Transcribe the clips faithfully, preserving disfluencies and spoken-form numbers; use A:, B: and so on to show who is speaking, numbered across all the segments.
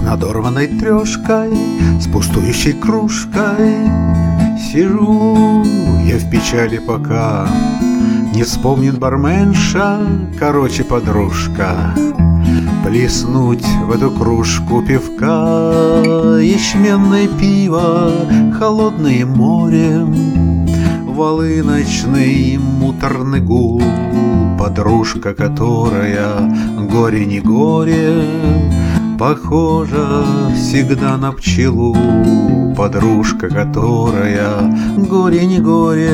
A: надорванной трешкой, с пустующей кружкой. Сижу я в печали, пока не вспомнит барменша, короче, подружка. Плеснуть в эту кружку пивка, ячменное пиво, холодное море, волыночный муторный гул. Подружка, которая горе не горе, похожа всегда на пчелу. Подружка, которая горе не горе,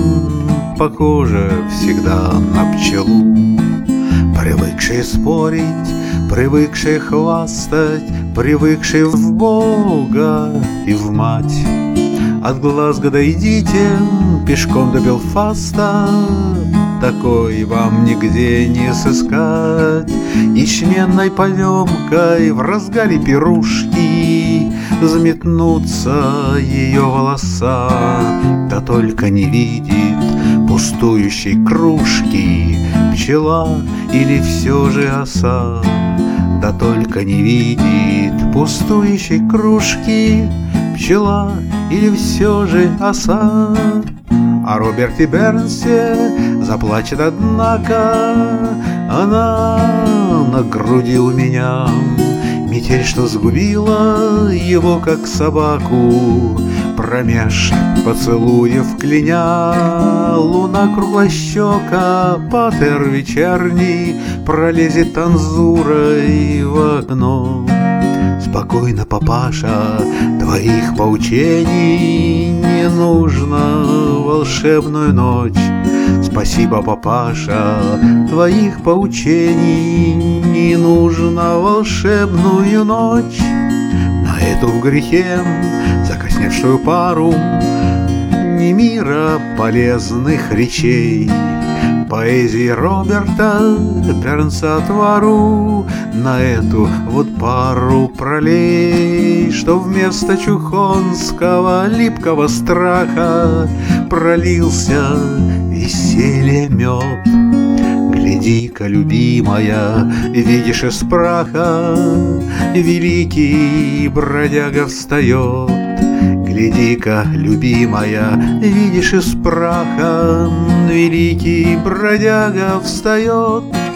A: похожа всегда на пчелу. Привыкшие спорить, привыкшие хвастать, привыкшие в Бога и в мать. От Глазго дойдите пешком до Белфаста, такой вам нигде не сыскать. Ячменной поземкой в разгаре пирушки взметнутся ее волоса, да только не видит пустующей кружки пчела или все же оса. Да только не видит пустующей кружки пчела или все же оса. О Роберте Бернсе заплачет, однако, она на груди у меня. Метель, что сгубила его, как собаку, промеж поцелуев кляня. Луна круглощека, патер вечерний, пролезет танзурой в окно. Спокойно, папаша, твоих поучений не нужно волшебную ночь. Спасибо, папаша, твоих поучений не нужно волшебную ночь. На эту в грехе закосневшую пару не мира полезных речей, поэзии Роберта Бернса отвару на эту вот пару пролей, что вместо чухонского липкого страха пролился веселье мед. Гляди-ка, любимая, видишь, из праха великий бродяга встает. Гляди-ка, любимая, видишь, из праха великий бродяга встает.